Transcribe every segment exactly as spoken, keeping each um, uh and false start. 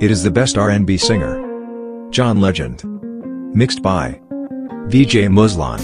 It is the best R and B singer, John Legend. Mixed by V J Muslan.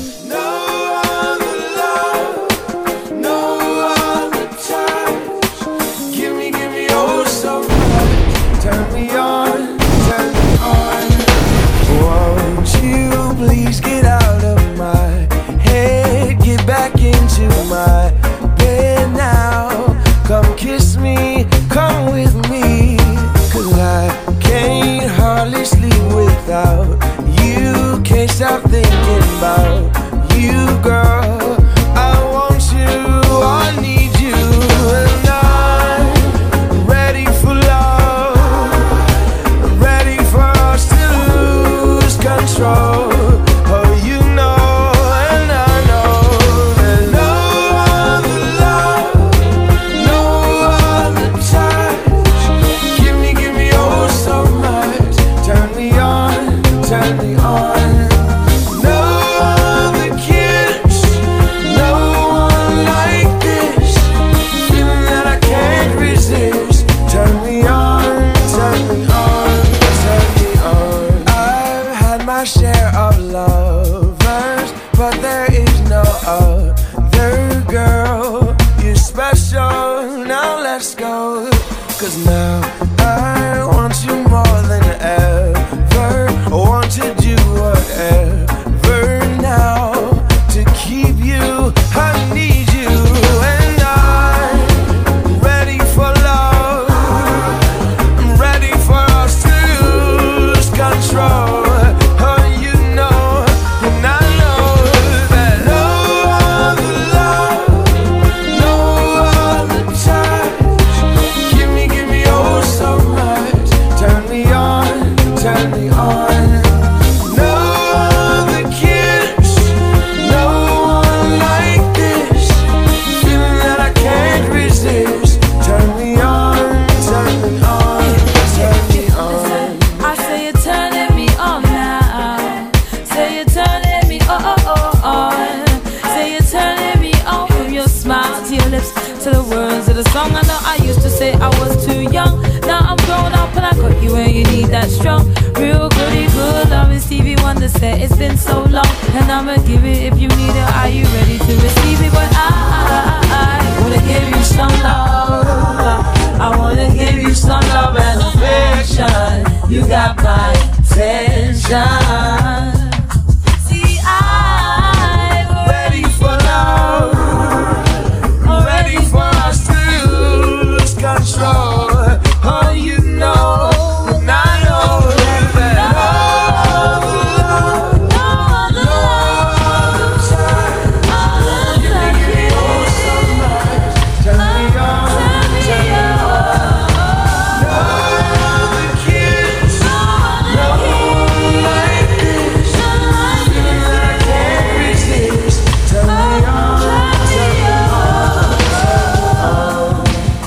Please get out of my head, get back into my bed now. Come kiss me, come with me, 'cause I can't hardly sleep without you. Can't stop thinking about you, girl. I want you, I need you, and I'm ready for love, ready for us to lose control. Now I want you more than ever. I want to do whatever now to keep you. I need you, and I'm ready for love. I'm ready for us to lose control. Oh, you know, and I know that no other love, no other touch. So much, turn me on, turn me on. No other kiss, no one like this. Feeling that I can't resist. Turn me on, turn me on, turn me on. I say you're turning me on now. Say you're turning me on. Say you're turning me on from your smile to your lips to the words of the song. I know I used to say I was too young. Now I'm grown up and I got you where you need that strong, real goody good love. Is Stevie Wonder said it's been so long, and I'ma give it if you need it. Are you ready to receive it? But I, I, I wanna give you some love. I wanna give you some love and affection. You got my attention. See, I'm ready for love. I'm ready for us to lose control. Oh, you know, and I know that love, love, love, love, love, you make me oh so much. Turn me on, turn me on. No other kiss, no one like this. Feeling that I can't resist. Turn me on, turn me on, turn me on.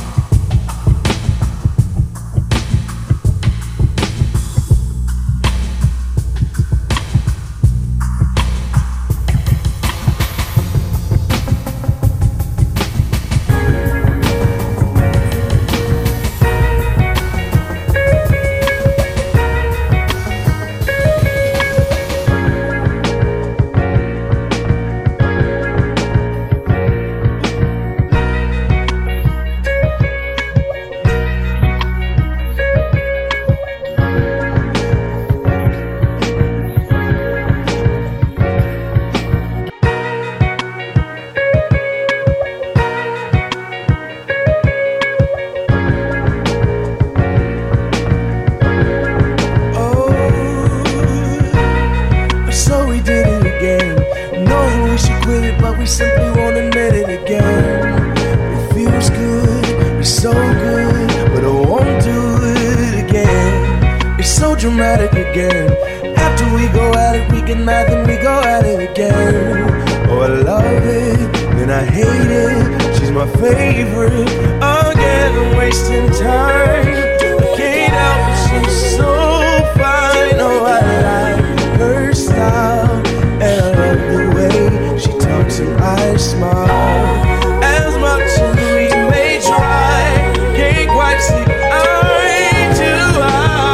Dramatic again. After we go at it, we get mad, then we go at it again. Oh, I love it, then I hate it. She's my favorite. Again, I'm wasting time. I can't help it, she's so fine. Oh, I like her style, and I love the way she talks and I smile. As much as we may try, can't quite see eye to eye.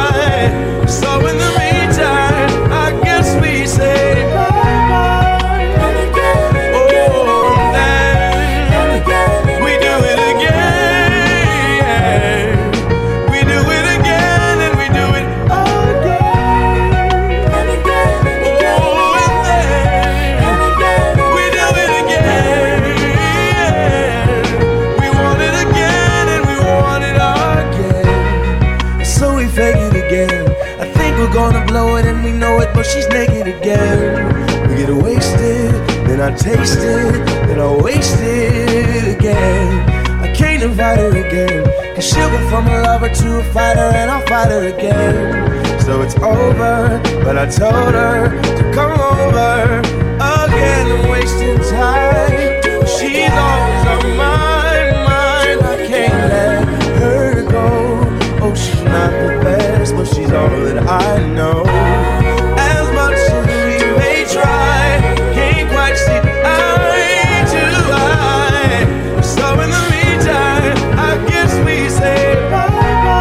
and we know it, but she's naked again. We get wasted, then I taste it, then I waste it again. I can't invite her again, cause she'll go from a lover to a fighter, and I'll fight her again. So it's over, but I told her to come over again. I'm wasting time, she's always on my mind. I can't let her go. Oh, she's not the best, but she's all that I know. As much as we may try, can't quite see eye to eye. So in the meantime, I guess we say bye.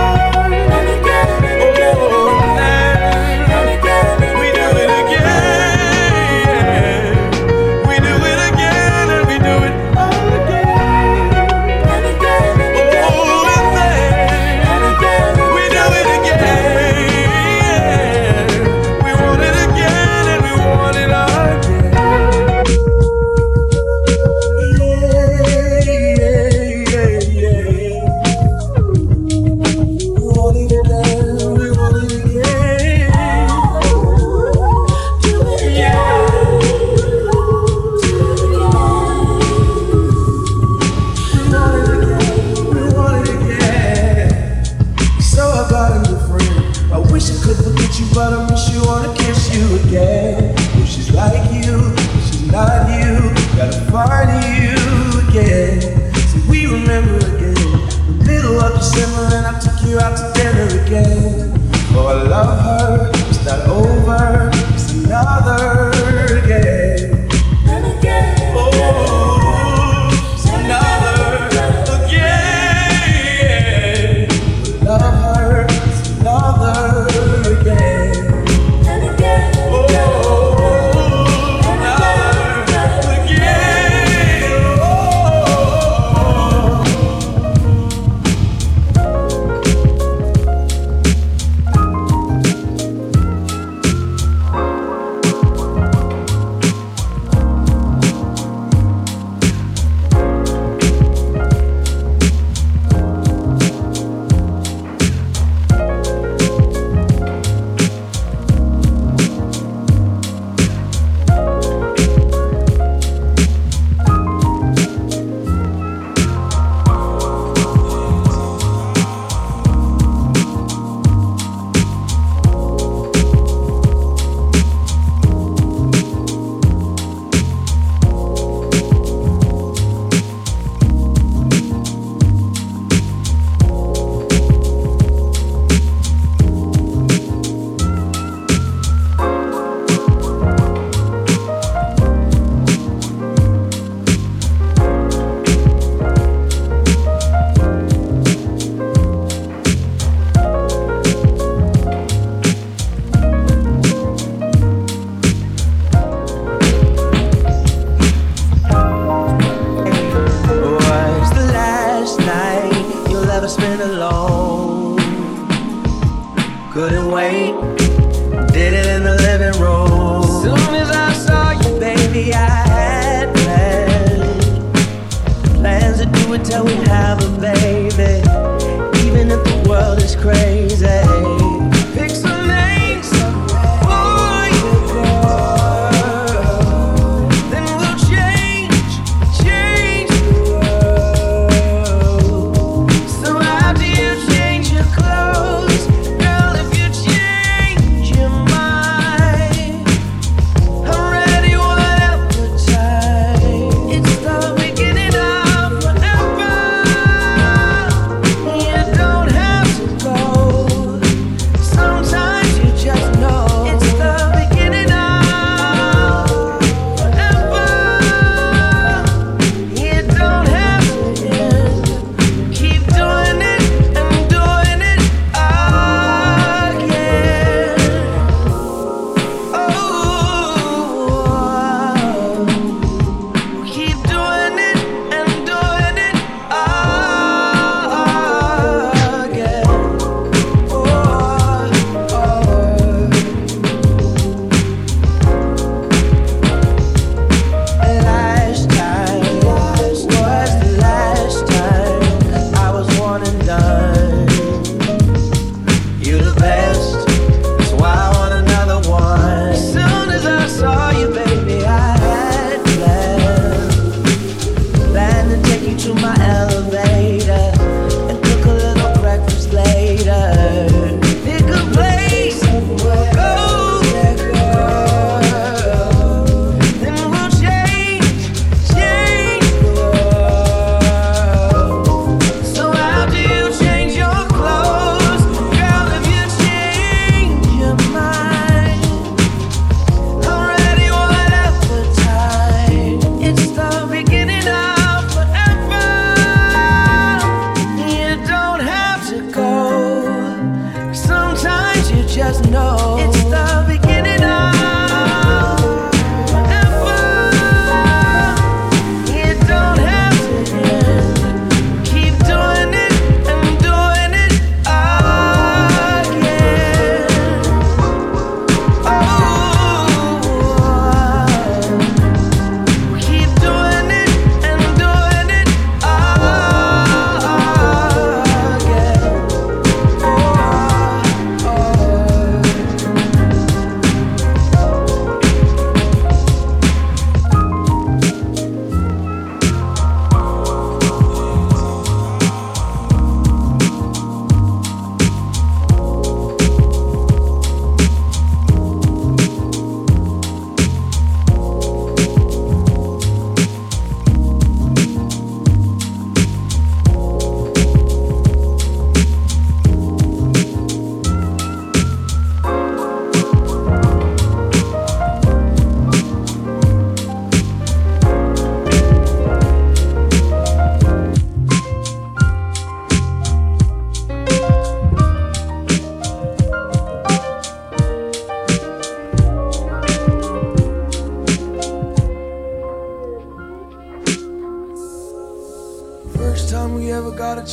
But I miss you, wanna kiss you again. If she's like you, if she's not you, gotta find you again. So we remember again, the middle of December, and I took you out to dinner again. Oh, I love her, it's not over, it's another again. And again, oh, it's another again. I love her, it's another again.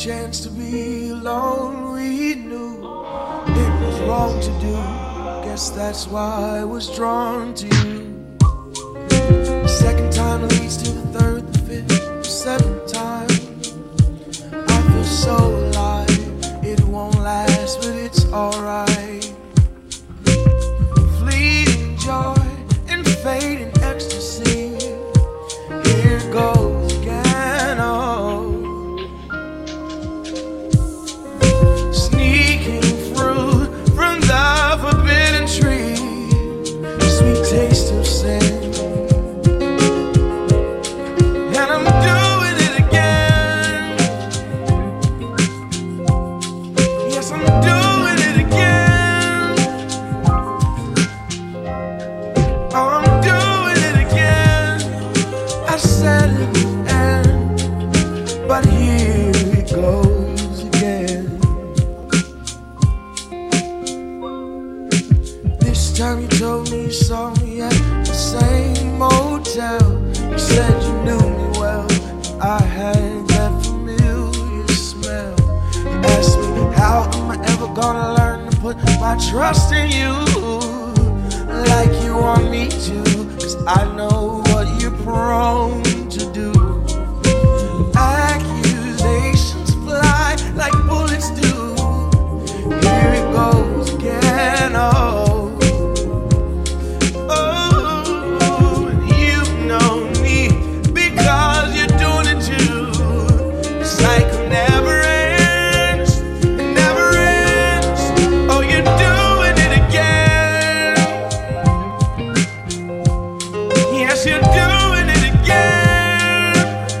chance to be alone. We knew it was wrong to do. Guess that's why I was drawn to you. The second time leads to the third, the fifth, the seventh time. I feel so alive. It won't last, but it's alright. Fleeting joy and fading ecstasy. Here goes again, oh. Sneaking fruit from the forbidden tree. Sweet taste of sin. And I'm doing it again. Yes, I'm doing it again. Oh, I'm doing it again. I said it would end, but here it goes again. This time you told me you saw me at the same motel. You said you knew me well. I had that familiar smell. You asked me, how am I ever gonna learn to put my trust in you like you want me to? Cause I know what you're prone to do. Accusations fly like bullets do. Here it goes again, oh. Oh, you know me because you're doing it too. The cycle never ends, it never ends. Oh, you're doing it again. Yes, you're doing it again.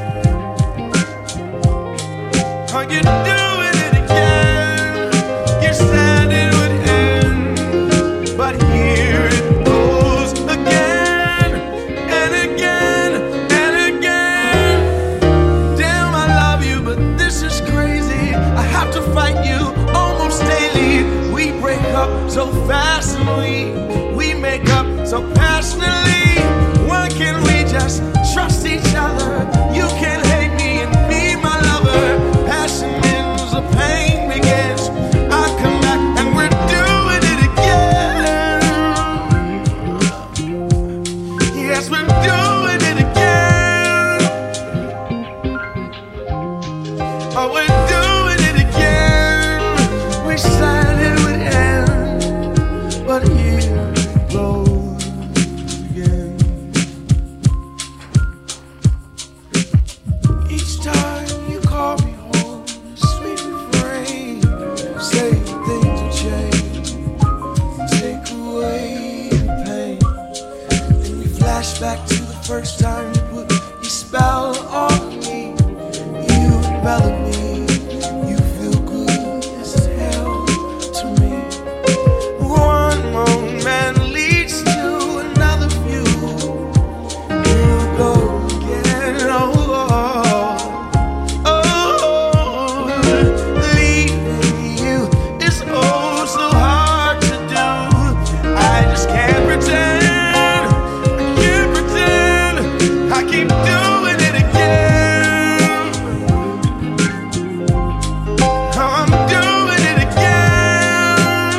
Oh, you're doing it again. You said it would end, but here it goes again and again and again. Damn, I love you, but this is crazy. I have to fight you almost daily. We break up so fast and we we make up so passionately. Why can't we just trust each other? You can hate me and be my lover. Passion ends, the pain begins. I come back and we're doing it again. Yes, we're doing it again. Oh, we're doing it again. We said it would end, but here it goes again. Each time you call me home, sweet refrain, say things will change, take away the pain. Then we flash back to the first time you put your spell on me. You envelop me, you feel good as hell to me. One moment leads to another view. Here we go again, oh, oh, oh. Leaving you is oh so hard to do. I just can't pretend, I can't pretend. I keep doing it again. Oh, I'm doing it again.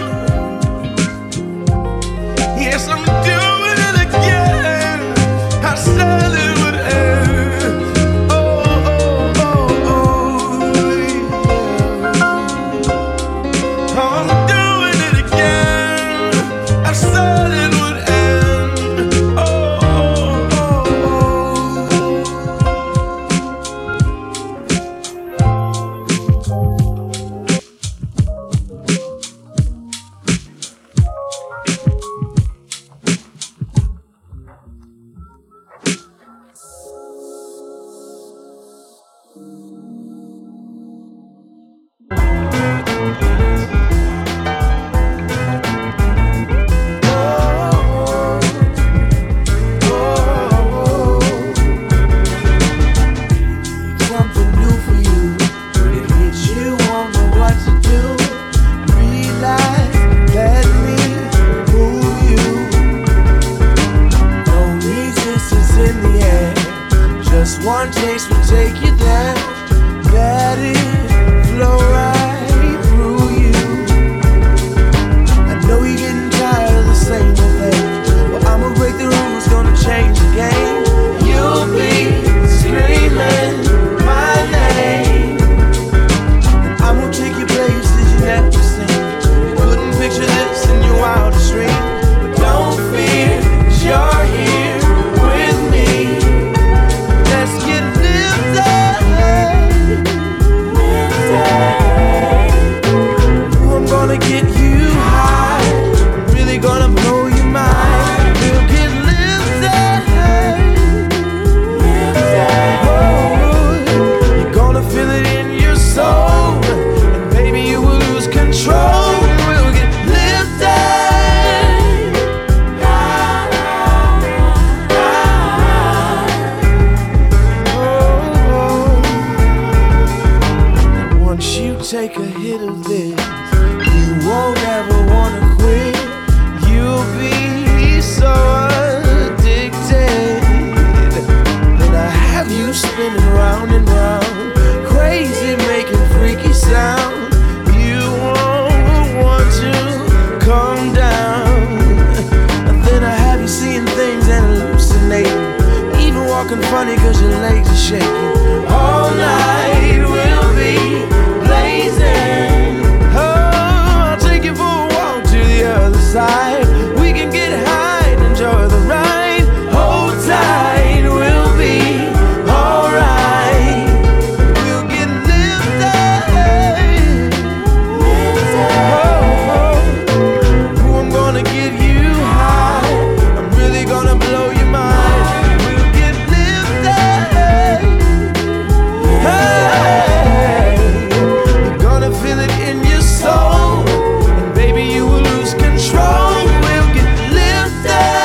Yes, I'm doing it again. I said it would end. Oh, oh, oh, oh, yeah. Oh, I'm doing it again. I said it would end. Oh, oh, oh, oh. funny cause your legs are shaking. All night we'll be blazing. Oh, I'll take you for a walk to the other side. We can get high and enjoy the ride. Hold tight, we'll be alright. We'll get lifted. Oh, oh. Ooh, I'm gonna get you high. I'm really gonna blow your mind. We'll get lifted. Hey, you're gonna feel it in your soul, and baby you will lose control. We'll get lifted.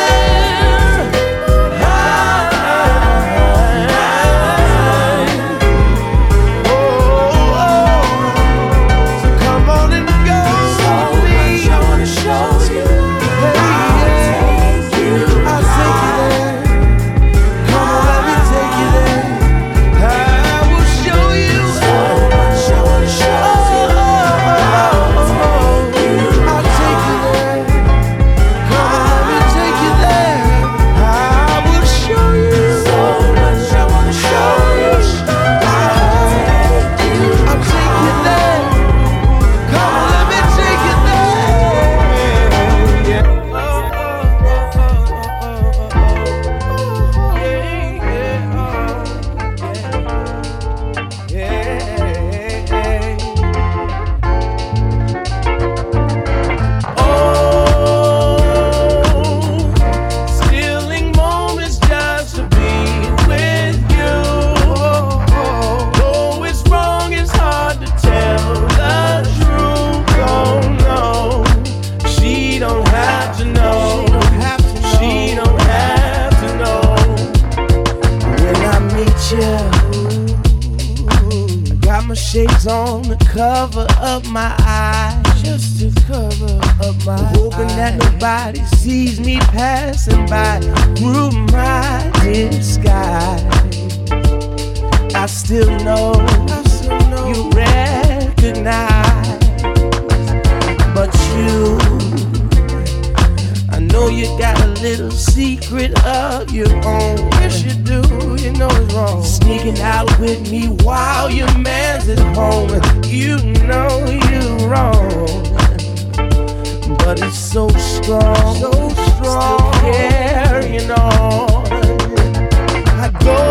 Shades on to cover up my eyes, just to cover up my eyes. Hoping that nobody sees me passing by through my disguise. I still know, I still know you recognize, but you, I know you got a little secret of your own. Yes you do, you know it's wrong. Sneaking out with me while your man's at home. You know you're wrong, but it's so strong, so strong. Still carrying on. I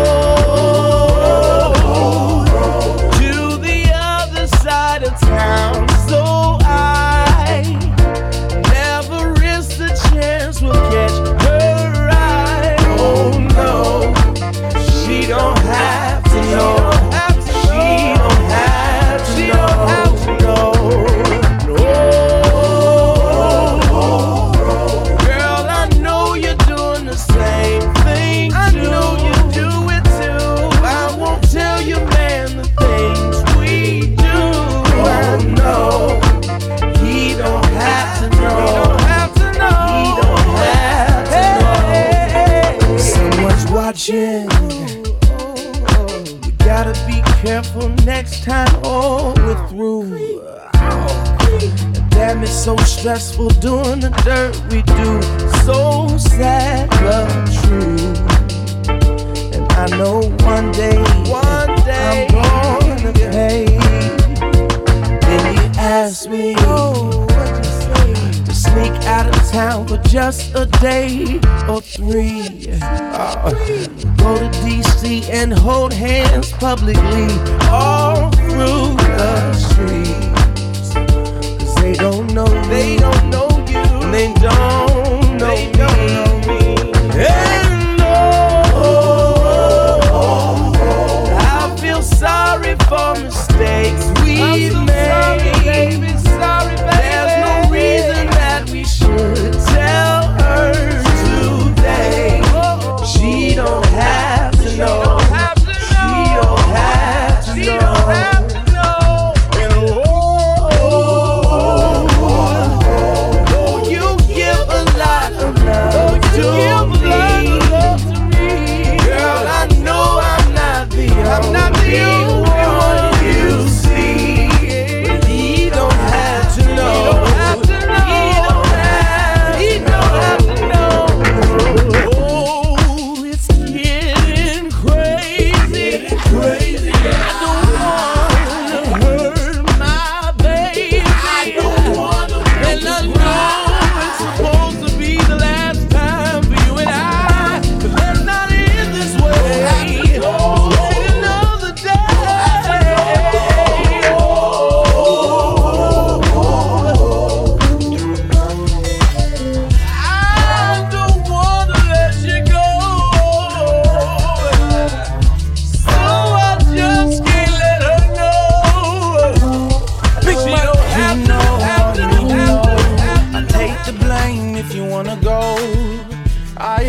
go to the other side of town, so I never risk the chance we'll catch her eye. Oh no, she don't have to know. She don't have to know. No, girl, I know you're doing the same thing. I know you do it too. I won't tell your man the things we do. I know he don't have to know. He don't have to know. Someone's watching. You gotta be careful next time. Oh, we're through. Damn, it's so stressful doing the dirt we do. So sad but true. And I know one day, one day I'm gonna pay. Then you ask me, oh, what you say? To sneak out of town for just a day or three. Uh, go to D C and hold hands publicly all through the streets. Cause they don't know me. They don't know you. They don't know they me. Don't know me. And no, I feel sorry for mistakes we've so made. Sorry, baby. Sorry, baby. There's no reason that we should tell her today. She don't have to know. She don't have to know. She don't have to know. And oh, oh, oh, oh, you give a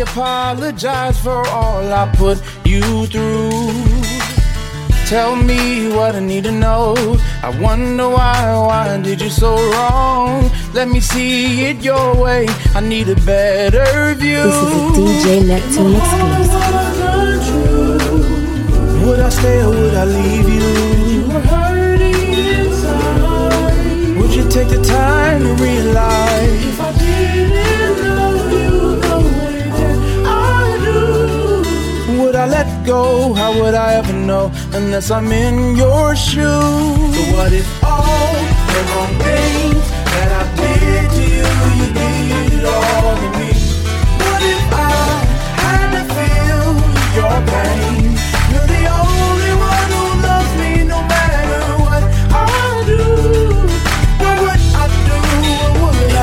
apologize for all I put you through. Tell me what I need to know. I wonder why, why did you so wrong? Let me see it your way. I need a better view. This is a D J Neptune exclusive. Would I stay or would I leave you? You were hurting inside. Would you take the time to realize if I didn't love you the way that I do? Would I let go? How would I ever know unless I'm in your shoes? So what if all the wrong things that I did to you, you did it all to me? What if I had to feel your pain? You're the only one who loves me no matter what I do. What would I do? What would I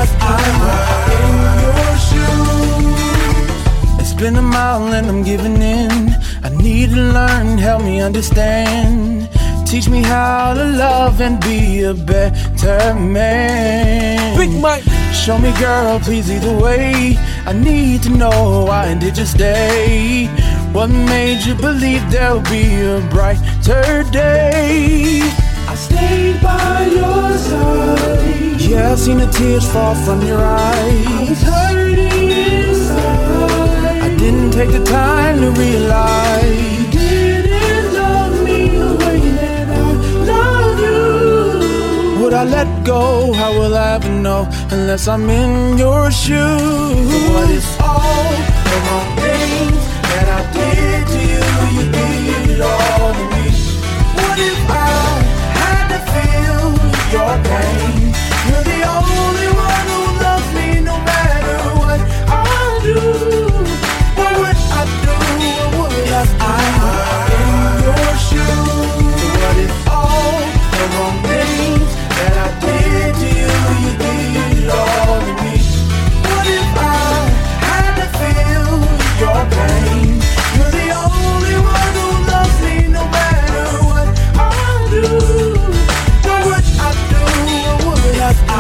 do? I'm in your shoes. It's been a mile and I'm giving in. I need to learn, help me understand. Teach me how to love and be a better man. Big Mike. Show me, girl, please, either way. I need to know, why did you stay? What made you believe there'll be a brighter day? I stayed by your side. Yeah, I've seen the tears fall from your eyes. I was hurting inside. I didn't take the time to realize you didn't love me the way that I love you. Would I let go? How will I ever know unless I'm in your shoes? So what is all the wrong things that I did to you? You did it all to me. What if I had to feel your pain? You're the only one who loves me no matter what I do. What would I do? What would I do? I'm in your shoes. So what if all the wrong things that I did to you, you did it all to me? What if I had to feel your pain? You're the only one who loves me no matter what I do. What would I do? What would I do?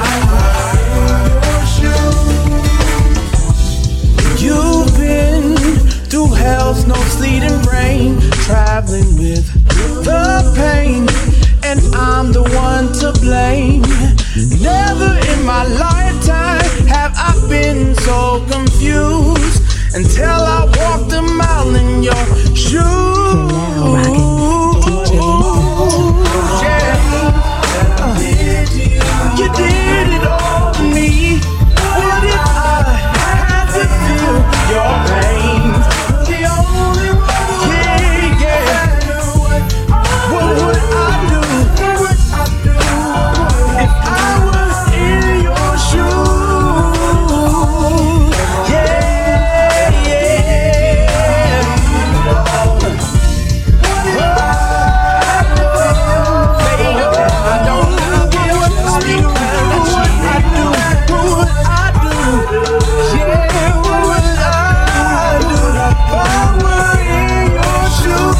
I'm in your shoes. You've been through hell, snow, sleet, and rain, traveling with the pain, and I'm the one to blame. Never in my lifetime have I been so confused until I walked a mile in your shoes. Yeah. Uh, you did it all to me. What if I had to feel your pain? The only one, yeah, yeah. What would I do? What would I do if I was in your shoes? Yeah, yeah. What if I had to feel, baby, I don't love you, what I do, what I do, what I do, yeah, what would I do if I were in your shoes?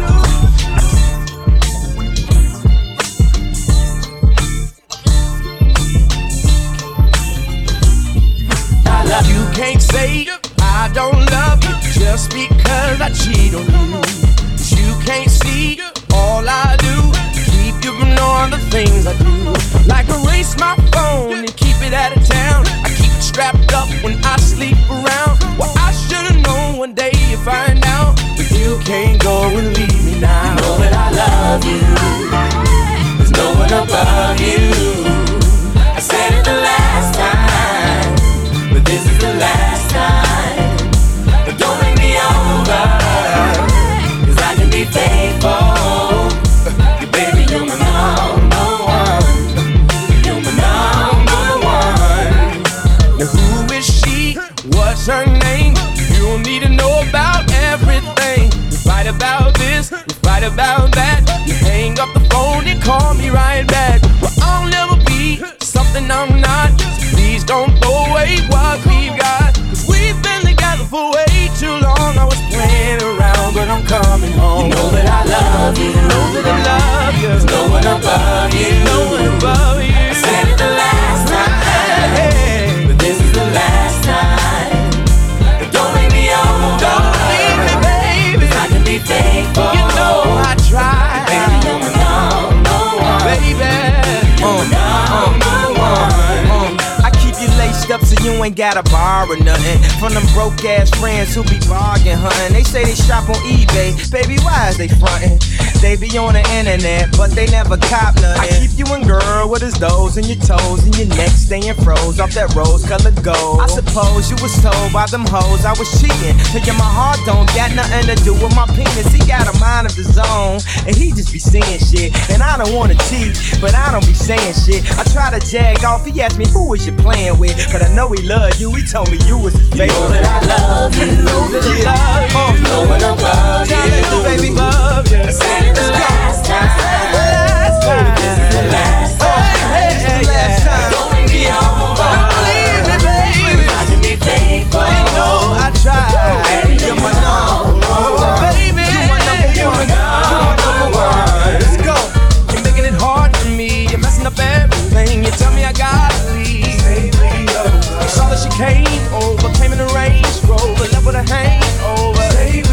You can't say I don't love you just because I cheat on you. You can't see all I do, keep you from knowing the things I do. Like erase my phone and keep it out of town. I keep it strapped up when I sleep around. Well, I should've known one day you find out, but you can't go and leave me now. Know that I love you, there's no one above you. I said it the last time, but this is the last time. But don't make me over, cause I can be faithful. You baby, you're my number one. You're my number one. Now who is she? What's her name? You don't need to know about everything. You fight about this, you fight about that. You hang up the phone and call me right back. Well, I'll never be something I'm not. So please don't throw away what we've got, cause we've been together for way too long. I was playing around, but I'm coming home. You know that I love you, you know that I love you. There's no one above you, no one above you. I said it the last time, but this is the last time. But don't make me ain't gotta borrow nothing from them broke ass friends who be bargain hunting. They say they shop on eBay, baby, why is they frontin'? They be on the internet, but they never cop nothing. I keep you in, girl, what is those in your toes and your neck staying froze off that rose-colored gold? I suppose you was told by them hoes I was cheating. Tell you my heart don't got nothing to do with my penis. He got a mind of his own, and he just be saying shit. And I don't wanna cheat, but I don't be saying shit. I try to jag off, he asked me who was you playing with, but I know he loved you. He told me you was his favorite. You know that I love you. You know that I love you. You know what I love you. Tell me, baby, love you. Say it the last time. Last time. This is the last time. Hey, hey, hey, last time. Don't leave me all alone. Don't leave me, baby. Watching me faithful. You know I tried. You're my number one, baby. You're my number one. You're my number one. Let's go. You're making it hard for me. You're messing up everything. You tell me I gotta leave. I saw that she came over, came in a Range Rover, left with a hangover.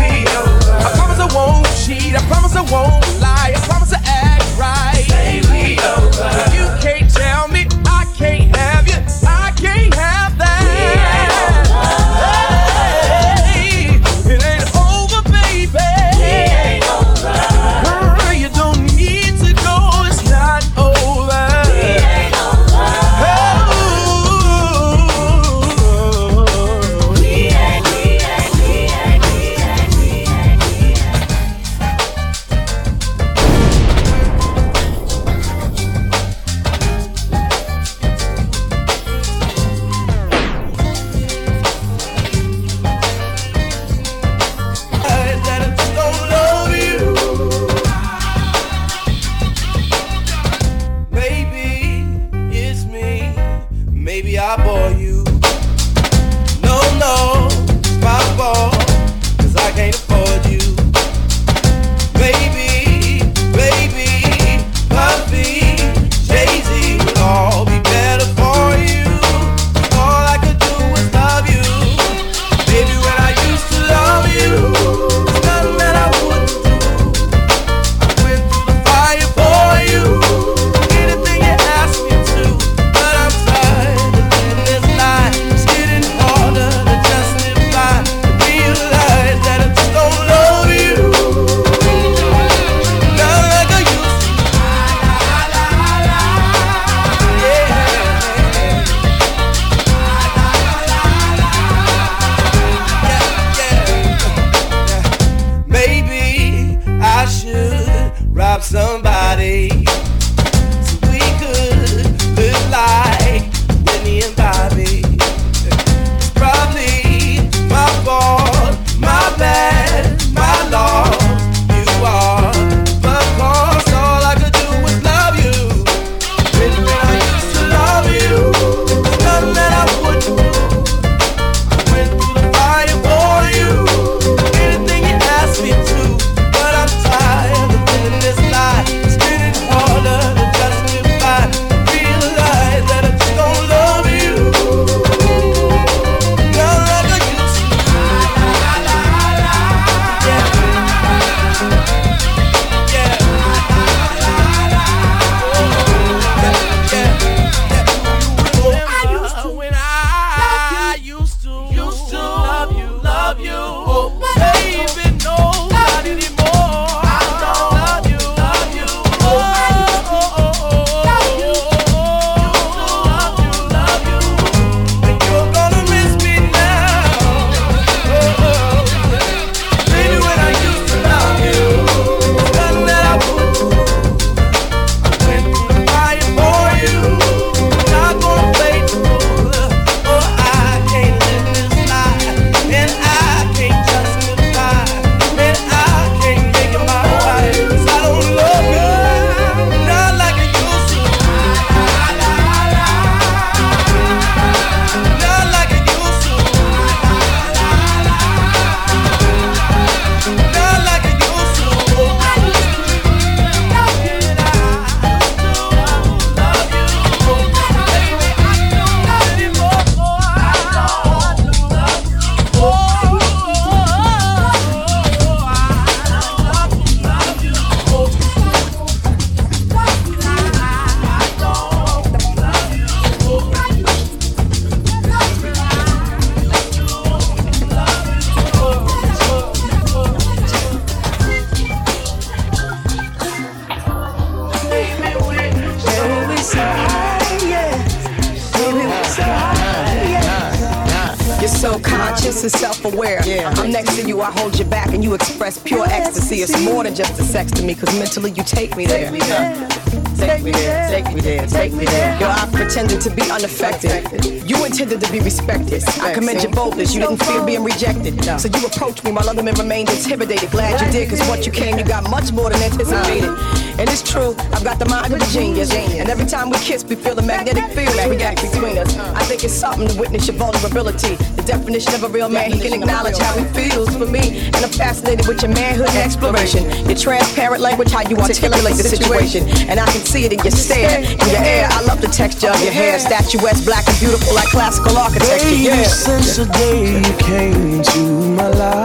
conscious and self-aware. Yeah. I'm next to you, I hold you back, and you express pure ecstasy. It's more than just a sex to me, cause mentally you take me there. Take me there. Take me there, take me there, take me there. Yo, I pretended to be unaffected. You intended to be respected. I commend your boldness, you didn't fear being rejected. So you approached me while other men remained intimidated. Glad you did, cause what you came, you got much more than anticipated. And it's true, I've got the mind of a genius. And every time we kiss, we feel the magnetic field react between us. I think it's something to witness your vulnerability. The definition of a real man, he can acknowledge how he feels for me. And I'm fascinated with your manhood and exploration. Your transparent language, how you articulate the situation. And I can see it in your stare, in your air. I love the texture of your hair. Statuesque, black and beautiful like classical architecture. Baby, yeah. since the day you came into my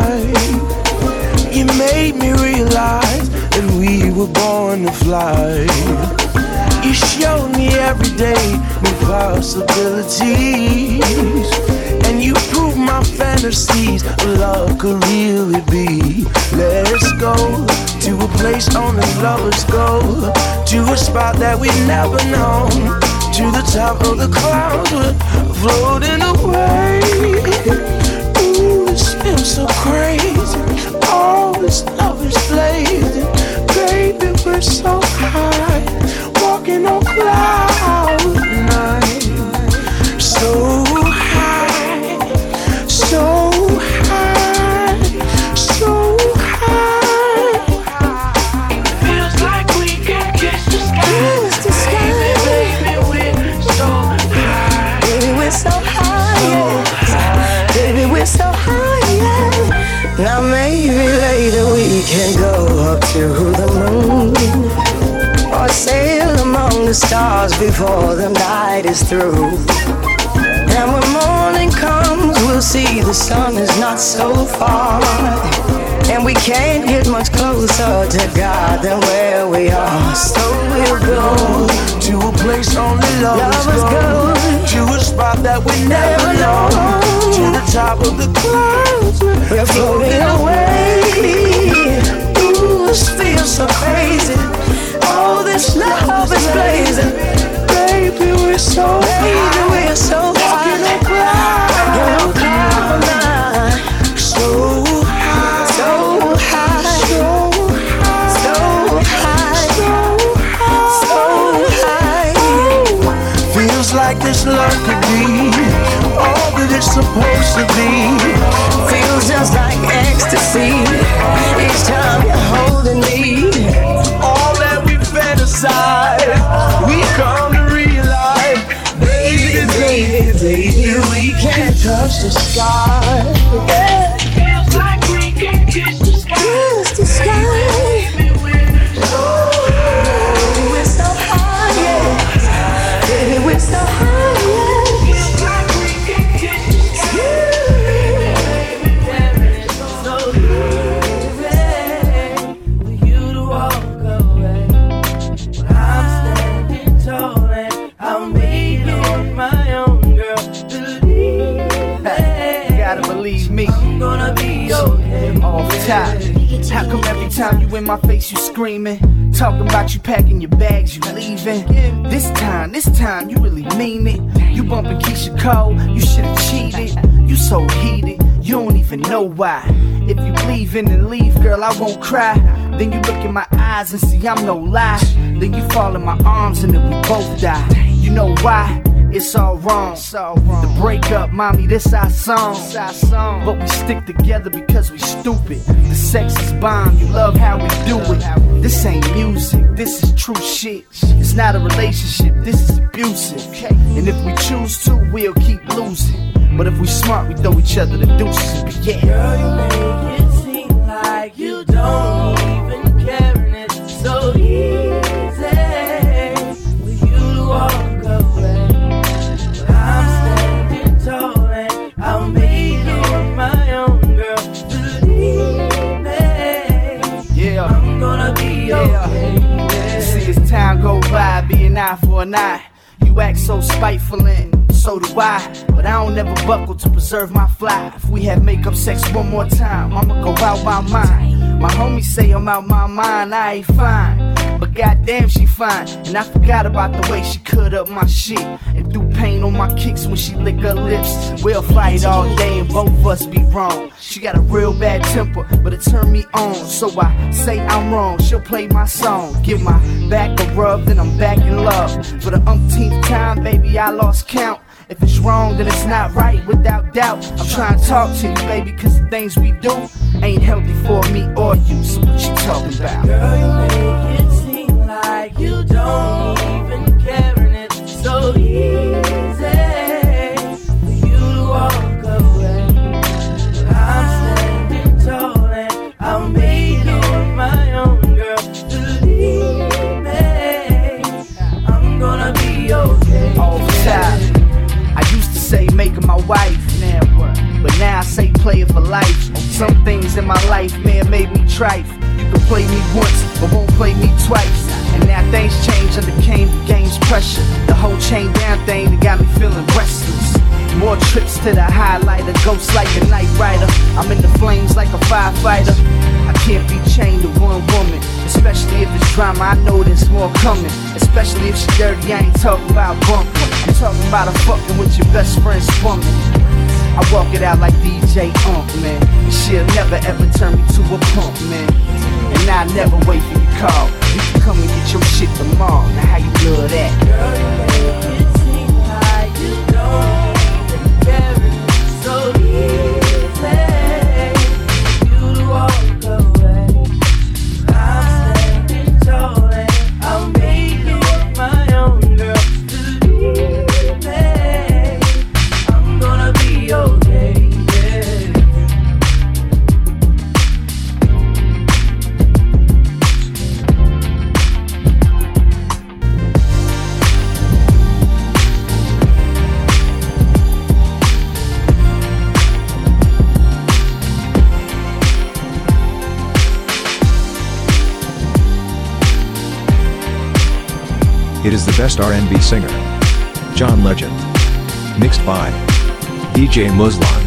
life, you made me realize that we were born to fly. You showed me every day new possibilities, and you proved my fantasies of love could really be. Let's go to a place only lovers go, to a spot that we never known, to the top of the clouds, we're floating away. Ooh, this feels so crazy. All this love is blazing. Baby, we're so high, walking on cloud nine. So high, so high, so high. Feels like we can kiss the sky. Kiss the sky. Baby, baby, we're so high. Baby, we're so high, yeah. Baby, we're so high, yeah. Now maybe later we can go up to the moon, or sail among the stars before the night is through. And when morning comes, we'll see the sun is not so far, and we can't get much closer to God than where we are. So we'll go to a place only lovers, lovers go, go, to a spot that we never know, to the top of the clouds, we're floating away. Ooh, this feels so crazy. All this love is blazing. Baby, we're so Baby, high, we're so high, walking on cloud nine. So high, So high, so high, so high, so high. feels like this love could be all that it's supposed to be. Feels just like ecstasy each time you're holding me. All that we fantasize, we come to realize, baby, baby, baby, we can touch the sky. Yeah. Feels like we can kiss the sky. Kiss the sky. Baby, we're so Baby, we're so high, yeah. Baby, we're so high, yeah. feels like we can kiss the sky. Believe me, I'm gonna be okay. Off top. How come every time you in my face you screaming? Talking about you packing your bags, you leaving. This time, this time you really mean it. You bumping Keisha Cole, you should've cheated. You so heated, you don't even know why. If you leaving and leave, girl, I won't cry. Then you look in my eyes and see I'm no lie. Then you fall in my arms and then we both die. You know why? It's all wrong. It's all wrong. The breakup, mommy, this our song. This our song. But we stick together because we stupid. The sex is bomb, you love how we do it. This ain't music, this is true shit. It's not a relationship, this is abusive. And if we choose to, we'll keep losing. But if we smart, we throw each other the deuces and be yeah. Girl, you make it seem like you don't even care, and it's so easy for you to walk away. But I'm standing tall and I'll make it on my own, girl. Believe me, Yeah, I'm gonna be okay. yeah. See, as time go by, be an eye for an eye. You act so spiteful and so do I. But I don't ever buckle to preserve my fly. If we have makeup sex one more time, I'ma go out my mind. My homies say I'm out my mind, I ain't fine. but goddamn she fine. And I forgot about the way she cut up my shit and threw pain on my kicks when she lick her lips. We'll fight all day and both of us be wrong. She got a real bad temper, but it turned me on. So I say I'm wrong, she'll play my song, give my back a rub, then I'm back in love. For the umpteenth time, baby, I lost count. If it's wrong, then it's not right, without doubt. I'm trying to talk to you, baby, cause the things we do ain't healthy for me or you. So what you talking about? Girl, you make it seem like you don't even care, and it's so easy for you to walk away. But I'm standing tall and I'll make it on my own, girl. Believe me, I'm gonna be okay. All the time. I used to say make her my wife, now what? But now I say play it for life. Some things in my life may have made me trife. You can play me once, but won't play me twice. And now things change under Kane, the game's pressure. The whole chain down thing that got me feeling restless. More trips to the highlighter, ghost like a night rider. I'm in the flames like a firefighter. I can't be chained to one woman, especially if it's drama, I know there's more coming. Especially if she dirty, I ain't talking about bumping. I'm talking about her fucking with your best friend's woman. I walk it out like D J Unk, man. And she'll never ever turn me to a punk, man. And I never wait for your call. You can come and get your shit tomorrow. Now how you love that? Girl, you make it seem like you don't even care, it's so easy for you to walk away. I'm standing tall and I'll make it my own, girl. Believe me, I'm gonna be okay, yeah. It is the best R and B singer, John Legend. Mixed by D J Muslan.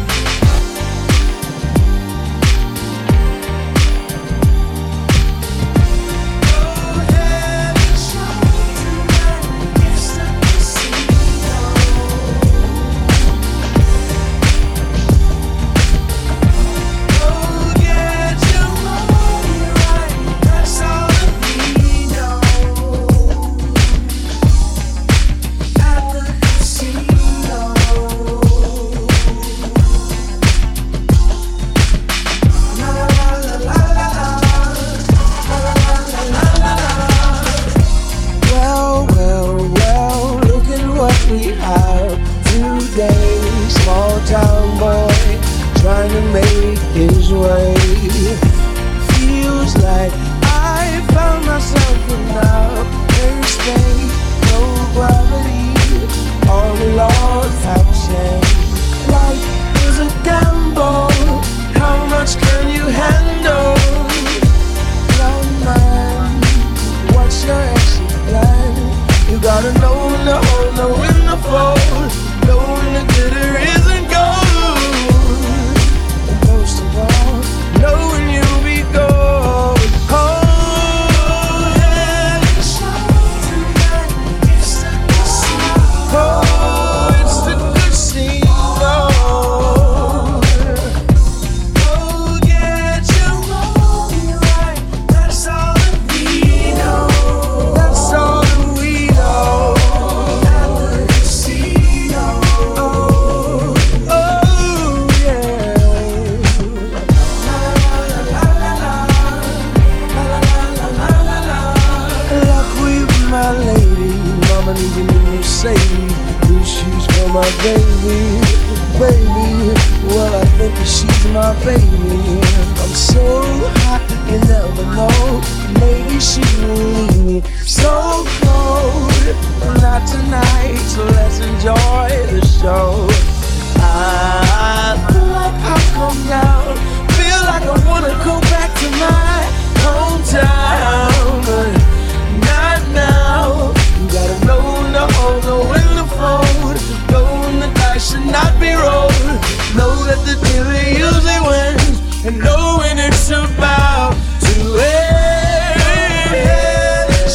And know when it's about to end.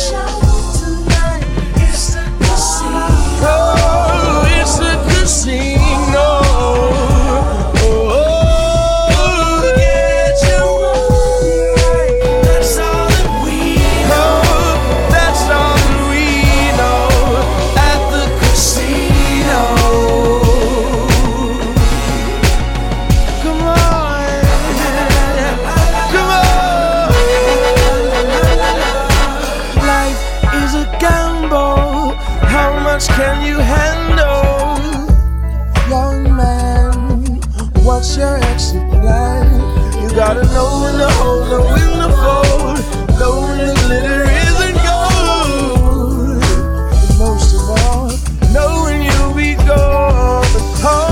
much can you handle? Young man, what's your exit plan? You gotta know when to hold, know when to fold, know when the glitter isn't gold. And most of all, know when you'll be gone. Oh,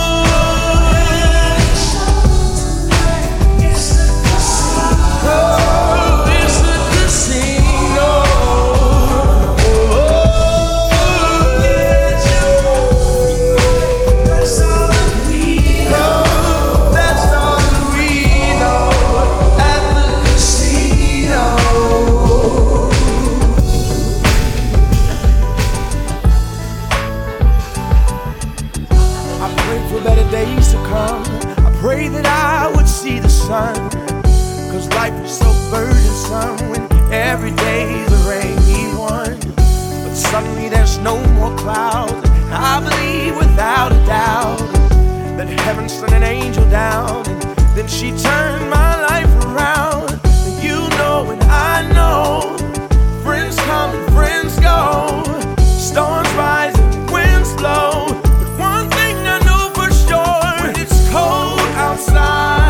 cause life is so burdensome when every day's a rainy one. But suddenly there's no more clouds. I believe without a doubt that heaven sent an angel down, and then she turned my life around. And you know and I know, friends come and friends go, storms rise and winds blow. But one thing I know for sure, when it's cold outside,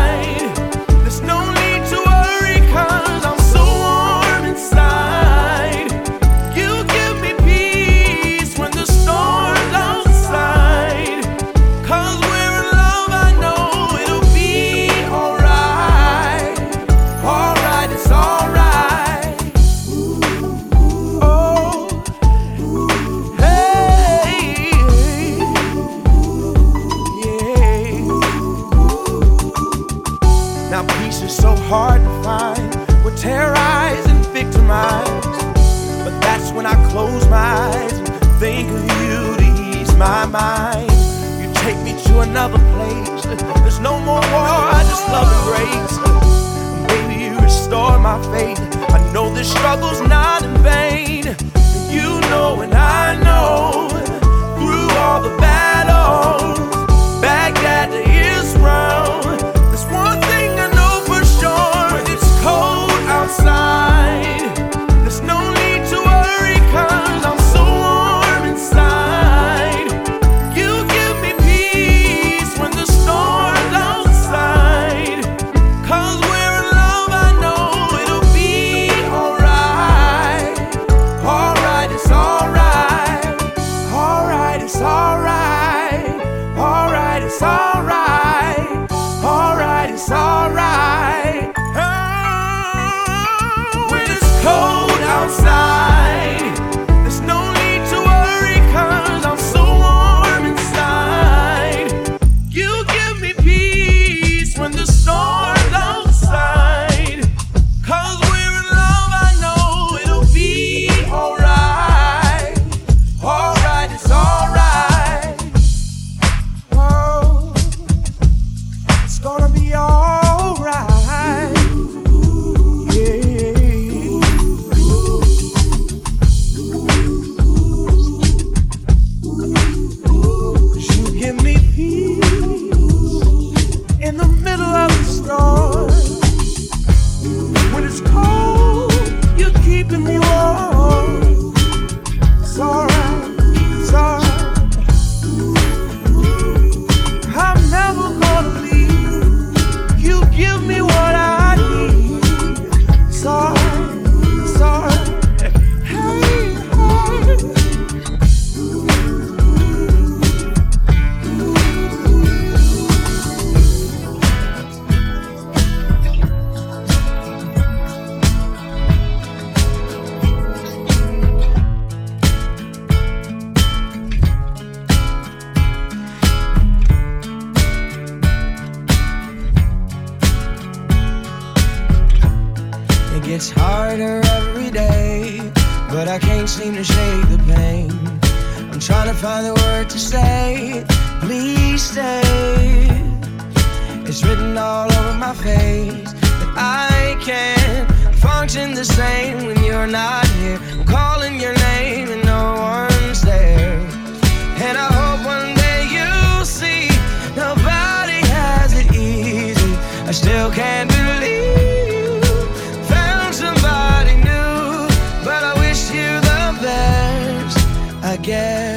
hard to find. We're terrorized and victimized, but that's when I close my eyes and think of you to ease my mind. You take me to another place. There's no more war, just love and grace. And baby, you restore my faith. I know this struggle's not in vain. You know and I know, through all the battles, Baghdad to Israel, there's one thing I know for sure. When it's cold outside, there's no need to worry, cause I'm so warm inside. You give me peace when the storm's outside, cause we're in love, I know it'll be alright. Alright, it's alright. Alright, it's alright. Alright, it's alright. Alright, it's alright. Oh, when it's cold outside, there's no need to worry, cause I'm so warm inside. You give me peace when the storm's outside, cause we're in love, I know it'll be alright. Alright, it's alright. Oh, it's gonna be alright. Yeah. 'Cause you give me peace in the middle of the storm. When it's cold, you're keeping me warm. It's alright, it's alright. I'm never gonna leave. You give me what I need. It's alright, it's alright. Hey, hey. It gets harder every day, but I can't seem to shake the pain. I'm trying to find the word to say, please stay. It's written all over my face that I can't function the same when you're not here. I'm calling your name and no one's there. And I hope one day you'll see nobody has it easy. I still can't believe found somebody new, but I wish you the best, I guess.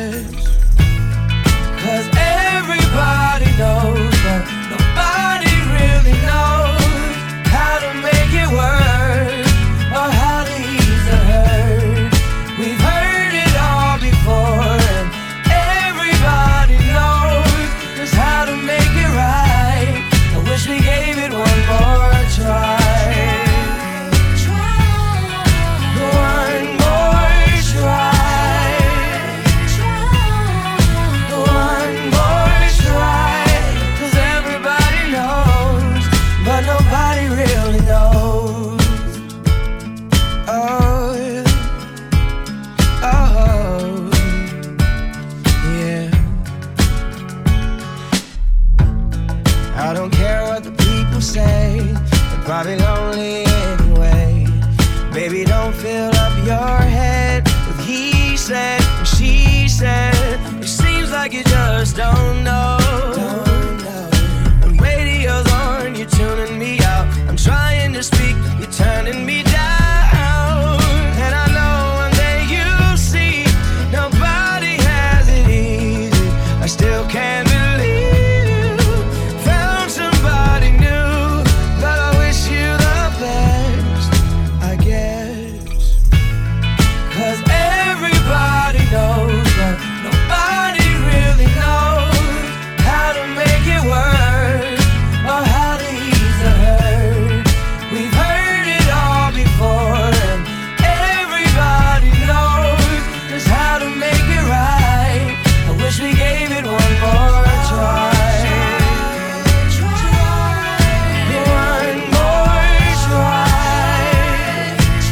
say they're probably lonely anyway. Baby, don't fill up your head with he said and she said. It seems like you just don't know. Don't know. When radio's on, you're tuning me out. I'm trying to speak, you're turning me down. And I know one day you'll see nobody has it easy. I still can't believe you found somebody new, but I wish you the best, I guess. Cause everybody knows, but nobody really knows how to make it work or how to ease the hurt. We've heard it all before, and everybody knows just how to make it right. I wish we gave it one more try. One more try.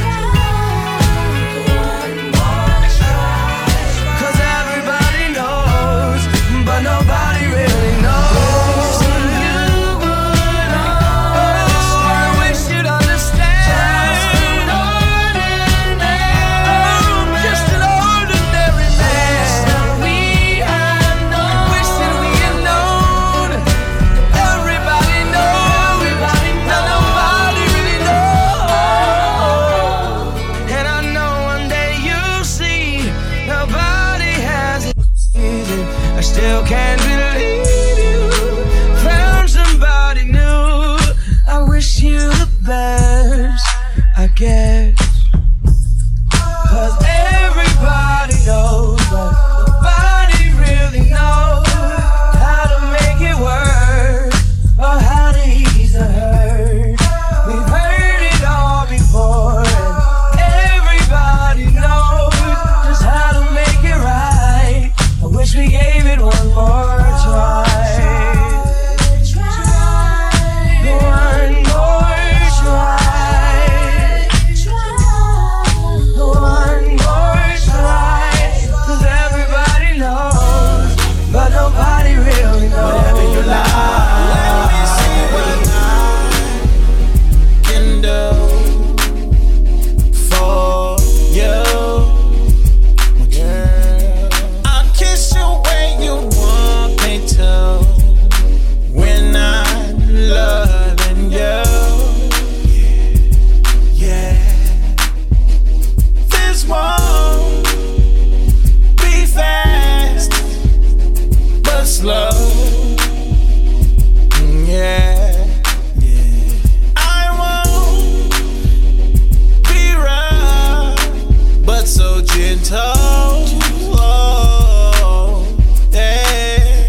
Cause everybody knows, but nobody really knows. You would oh, I wish you'd understand. Oh, just an ordinary man. We had known. Wish that we had known. Everybody knows, everybody knows. Nobody really knows. And I know one day you'll see nobody has it easy. I still can't believe you found somebody new. I wish you the best, I guess. Cause everybody knows, but nobody really knows how to make it work or how to ease the hurt. We've heard it all before, and everybody knows just how to make it right. I wish we gave it one more try. One more try. One more try. Cause everybody knows, but nobody really knows. Whatever you like, let me see what I can do for you. I'll kiss you when you want me to, when I'm loving you. Yeah, this won't be fast, but slow. Yeah, yeah. I won't be rough, but so gentle. Oh, yeah.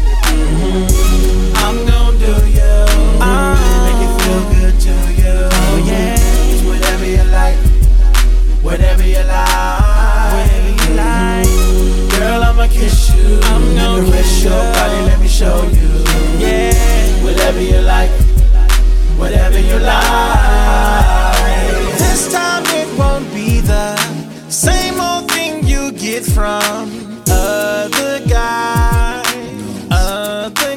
I'm gon' do you. Make it feel good to you. Oh yeah. It's whatever you like. Whatever you like. Whatever you like. Girl, I'ma kiss you. I'm gonna kiss your body. Let me show you. Yeah. Whatever you like. Whatever you like. This time it won't be the same old thing you get from other guys. Other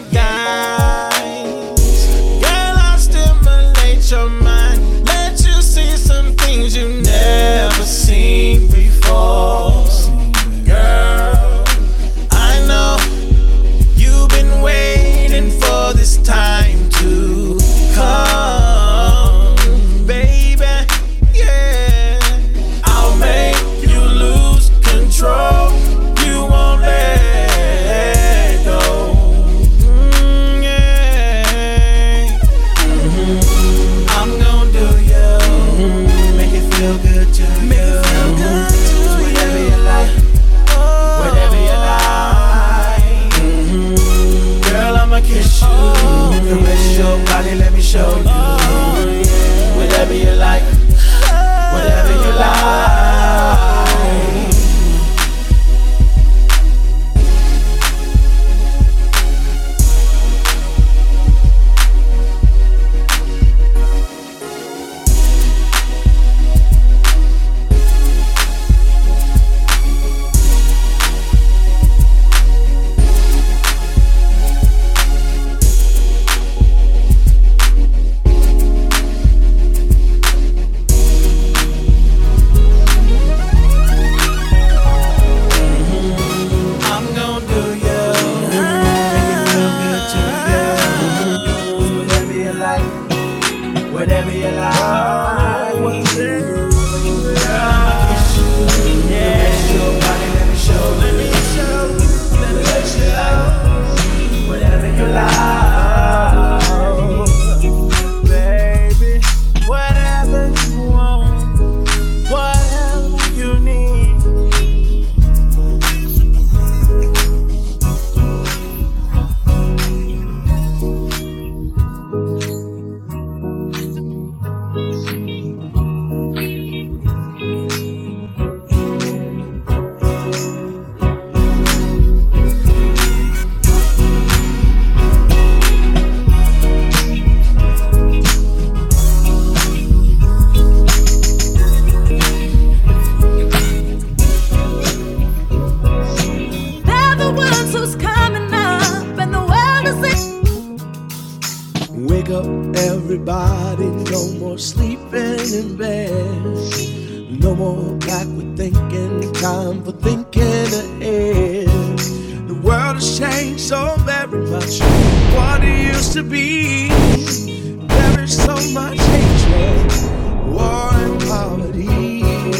guys. Girl, I'll stimulate your mind. Let you see some things you never seen before. Girl, I know you've been waiting for this time to come, baby. Yeah, I'll make you lose control. You won't let go. Mm, yeah. Mm-hmm. I'm gon' do you. Mm-hmm. Make it feel good to you. Make it feel good to you. Whatever you like. Oh. Whatever you like. Mm-hmm. Girl, I'ma kiss you. Oh. Caress your body, let me show you. Oh, yeah. Whatever you like. Whatever you like. whatever you like. Whatever you like. Yeah, let your body, let me show, let me show, let me let you out. Whatever you like, baby. Whatever you want, whatever you need. Wake up, everybody, no more sleeping in bed. No more backward thinking, time for thinking ahead. The world has changed so very much from what it used to be. There is so much hatred, war and poverty.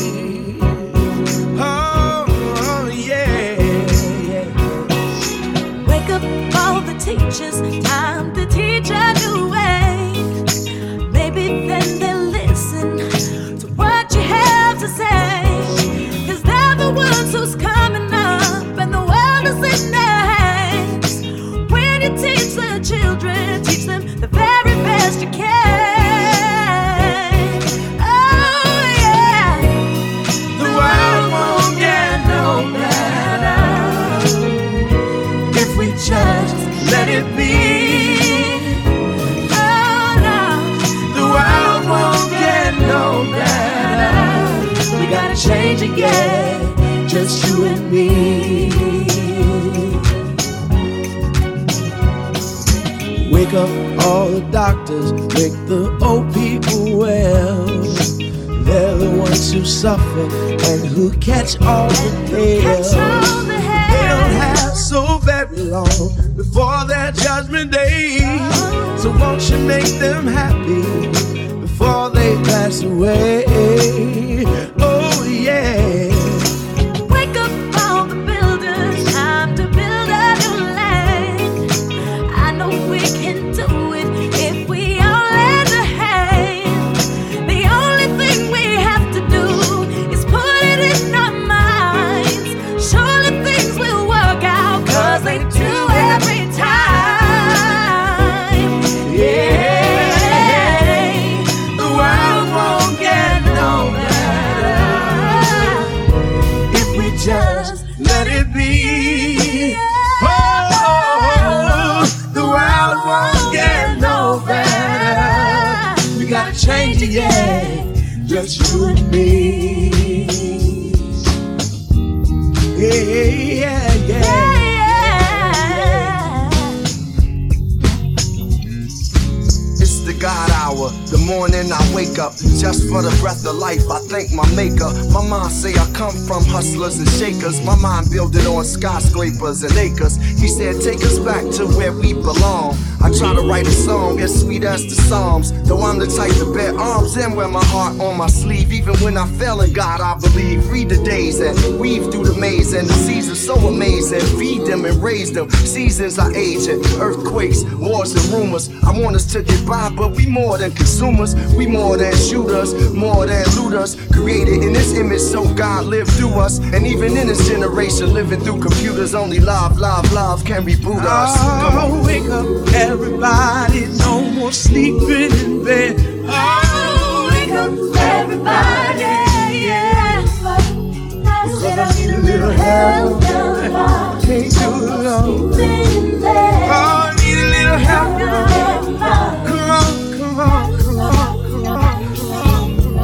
Oh, oh yeah, yeah. Wake up all the teachers, time to teach a new way. Maybe then they'll listen to what you have to say. Cause they're the ones who's coming up and the world is in their hands. When you teach the children, teach them the very best you can. Oh yeah. The world won't get no better if we just let it be. Oh no. The world won't get no better. We gotta change again, just you and me. Wake up all the doctors, make the old people well. They're the ones who suffer and who catch all the pain. Catch all the hell. They don't have so very long before their judgment day. So won't you make them happy before they pass away? Oh yeah. Wake up all the builders, time to build a new land. I know we can do it if we all lend a hand. The only thing we have to do is put it in our minds. Surely things will work out, cause they do every time. Yeah. The world won't get no better if we just let it be. Oh, the world won't get no better. We gotta change it, yeah, just you and me. Yeah, yeah, yeah. It's the God hour, the morning I wake up. Just for the breath of life, I thank my maker. My mind say I come from hustlers and shakers. My mind building on skyscrapers and acres. He said take us back to where we belong. I try to write a song as sweet as the Psalms. Though I'm the type to bear arms and wear my heart on my sleeve. Even when I fail in God, I believe. Read the days and weave through the maze. And the seasons so amazing. Feed them and raise them. Seasons are aging. Earthquakes, wars and rumors. I want us to get by, but we more than consumers. We more than shooters, more than looters. Created in His image so God lived through us. And even in this generation, living through computers, only love, love, love can reboot us. Come on, wake up, everybody. No more sleeping in bed. Oh, wake up, everybody, yeah. I said I need a little help down the bar. Can't do it alone. Oh, I need a little help. Come on, come on, come on, come on, come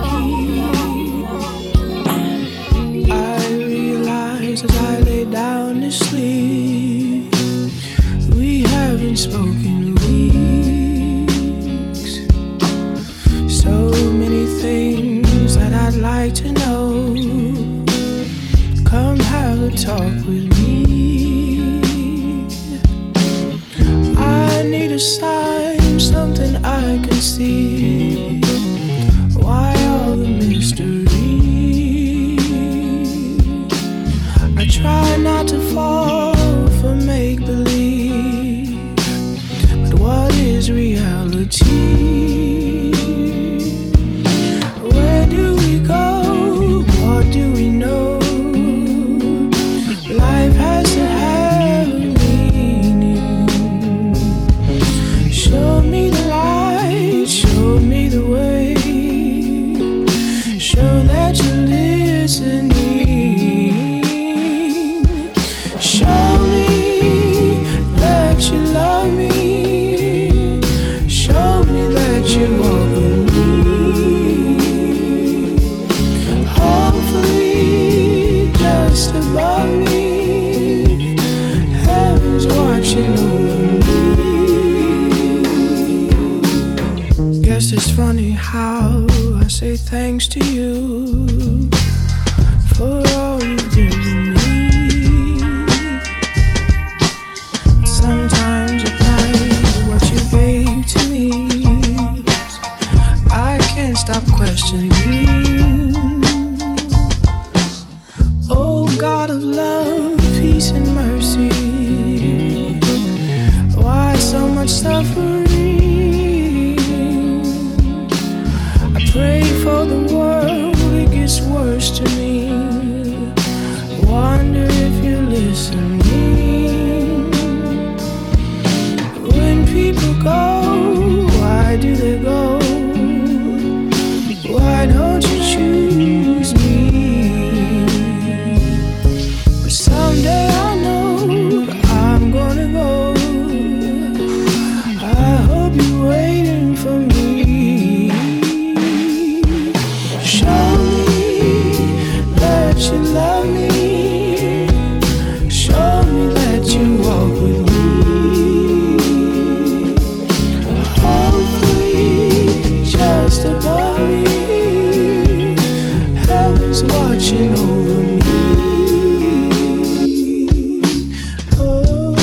on. I realize as I lay down to sleep, we haven't spoken weeks. So many things that I'd like to know. Come have a talk with me. I need a sign, something I can see. Where do we go? What do we know? Life has to have a meaning. Show me the light, show me the way. Show that you're listening. Show me that you love me. Show me that you walk with me. Hopefully, just above me, heaven's watching over me. Guess it's funny how I say thanks to you for all you did to me. Sometimes at night, what you gave to me, I can't stop questioning. Oh God of love, peace and mercy, why so much suffering? Pray for the world, it gets worse to me. Wonder if you're listening. When people go, why do they go? Why don't you choose me? But someday I know I'm gonna go. I hope you're waiting for me. Show me that you love me. Show me that you walk with me. Hopefully, just above me, heaven's watching over me. Oh,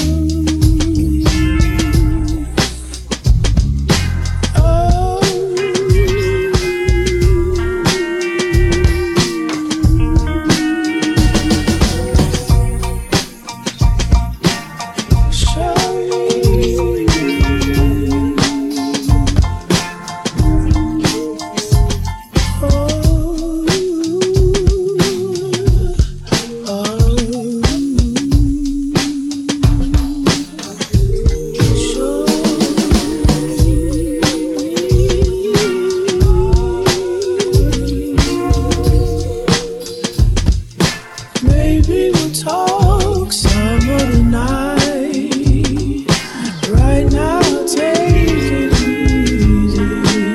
oh. Maybe we'll talk some other night. Right now, take it easy.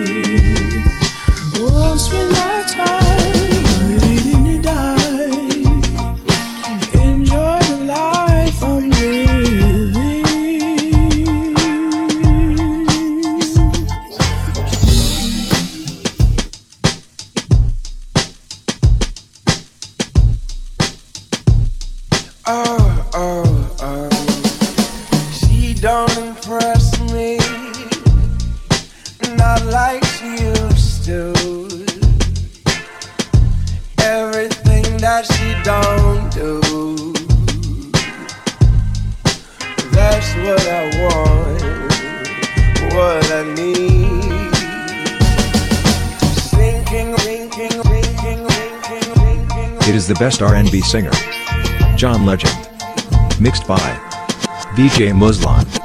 Won't spend my time waiting to die. Enjoy the life I'm living. Oh, oh, oh. She don't impress me, not like she used to. Everything that she don't do, that's what I want, what I need. Sinking, sinking, sinking, sinking, sinking. It is the best R and B singer, John Legend. Mixed by V J Muslan.